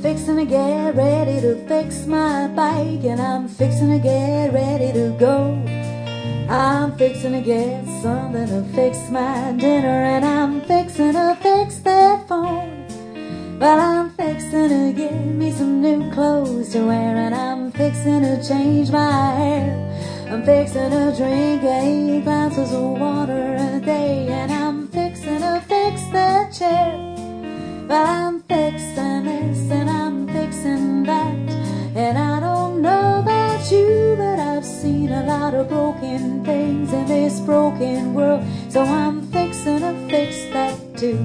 fixing to get ready to fix my bike, and I'm fixing to get ready to go. I'm fixing to get something to fix my dinner, and I'm fixing to fix that phone. Well, I'm fixing to get me some new clothes to wear, and I'm fixing to change my hair. I'm fixing to drink 8 glasses of water a day, and I'm fixing to fix that chair. Well, I'm fixing this and I'm fixing that, and I don't know about you, but I've seen a lot of broken things in this broken world, so I'm fixing to fix that too.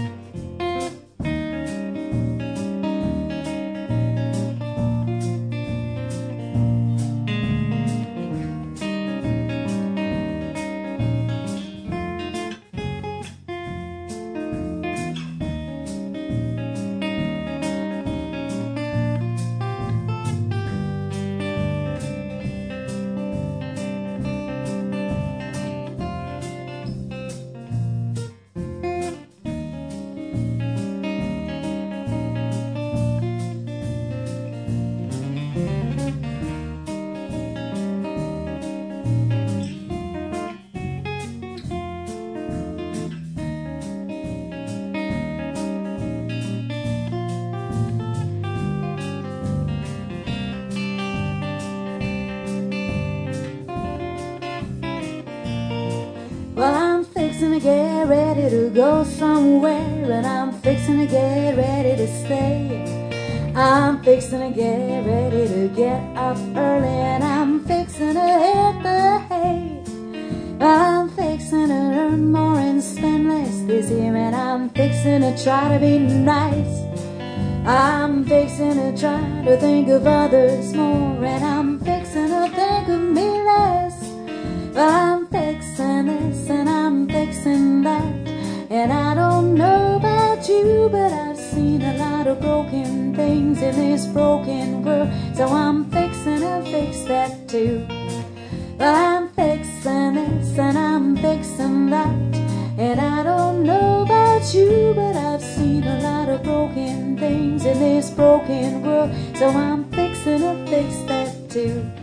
Well, I'm fixing to get ready to go somewhere, and I'm fixing to get ready to stay. I'm fixing to get ready to get up early, and I'm fixing to hit the hay. I'm fixing to earn more and spend less this year, and I'm fixing to try to be nice. I'm fixing to try to think of others more, and I'm fixing to think of me less. Well, I'm fixing this and I'm fixing that, and I don't know about you, but I've seen a lot of broken things in this broken world, so I'm fixing to fix that too. Well, I'm fixing this and I'm fixing that, and I don't know about you, but I've seen a lot of broken things in this broken world, so I'm fixing to fix that too.